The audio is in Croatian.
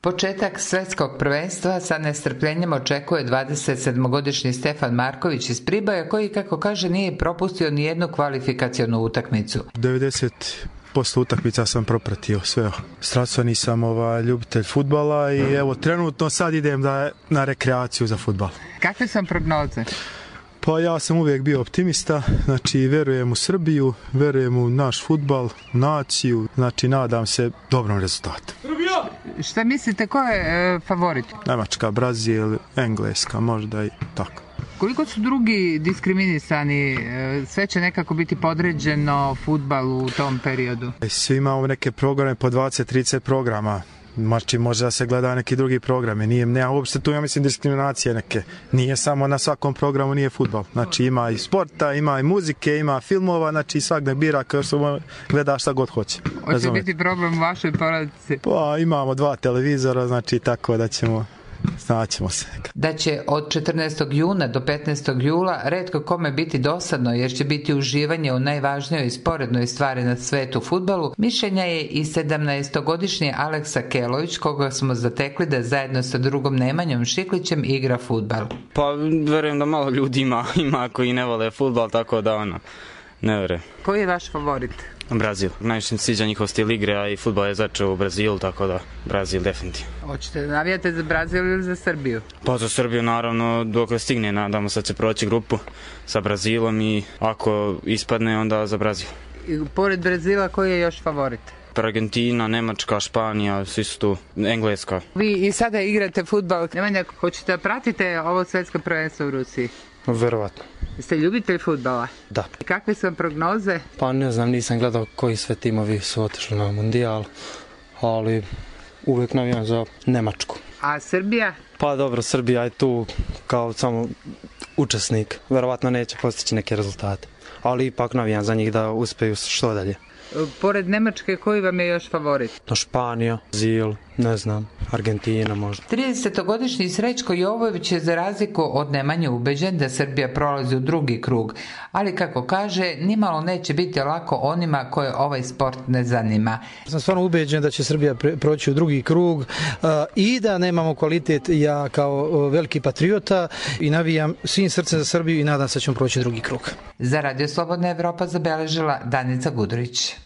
Početak svetskog prvenstva sa nestrpljenjem očekuje 27-godišnji Stefan Marković iz Priboja, koji, kako kaže, nije propustio ni jednu kvalifikacionu utakmicu. 90% utakmica sam propratio sve. Strastveni sam ljubitelj fudbala i evo trenutno sad idem na rekreaciju za fudbal. Kakve sam prognoze? Pa ja sam uvijek bio optimista, znači verujem u Srbiju, verujem u naš fudbal, naciju, znači nadam se dobrom rezultatu. Šta mislite, ko je favorit? Nemačka, Brazil, Engleska, možda i tako. Koliko su drugi diskriminisani? Sve će nekako biti podređeno fudbalu u tom periodu? Svi imamo neke programe po 20-30 programa. Znači može da se gleda neki drugi programe. Nema uopšte tu, ja mislim, diskriminacije neke. Nije samo na svakom programu, nije fudbal. Znači ima i sporta, ima i muzike, ima filmova, znači svak ne bira kao što gleda šta god hoće. Hoće biti problem u vašoj porodici? Pa imamo 2 televizora, znači tako da snaćemo se. Da će od 14. juna do 15. jula retko kome biti dosadno, jer će biti uživanje u najvažnijoj sporednoj stvari na svetu fudbalu, mišljenja je i 17-godišnji Aleksa Kelović, koga smo zatekli da zajedno sa drugom Nemanjom Šiklićem igra fudbal. Pa verujem da malo ljudi ima koji ne vole fudbal, tako da ne verujem. Koji je vaš favorit? Brazil. Najviše mi se sviđa njihov stil igre, a i fudbal je začeo u Brazilu, tako da Brazil definitivno. Hoćete da navijate za Brazil ili za Srbiju? Pa za Srbiju naravno dok stigne, nadamo se da će proći grupu sa Brazilom i ako ispadne onda za Brazil. I pored Brazila koji je još favorit? Argentina, Nemačka, Španija, svi su tu, Engleska. Vi i sada igrate fudbal. Nemanja, hoćete da pratite ovo svetsko prvenstvo u Rusiji? Verovatno. Jeste ljubitelj fudbala? Da. I kakve su vam prognoze? Pa ne znam, nisam gledao koji sve timovi su otišli na mundijal, ali uvijek navijam za Nemačku. A Srbija? Pa dobro, Srbija je tu kao samo učesnik. Verovatno neće postići neke rezultate, ali ipak navijam za njih da uspeju što dalje. Pored Nemačke, koji vam je još favorit? Španija, Brazil, ne znam, Argentina možda. 30-godišnji Srećko Jovović je za razliku od Nemanje ubeđen da Srbija prolazi u drugi krug, ali kako kaže, nimalo neće biti lako onima koje ovaj sport ne zanima. Sam stvarno ubeđen da će Srbija proći u drugi krug i da nemamo kvalitet. Ja kao veliki patriota i navijam svim srcem za Srbiju i nadam se da ćemo proći drugi krug. Za Radio Slobodna Evropa zabeležila Danica Gudurić.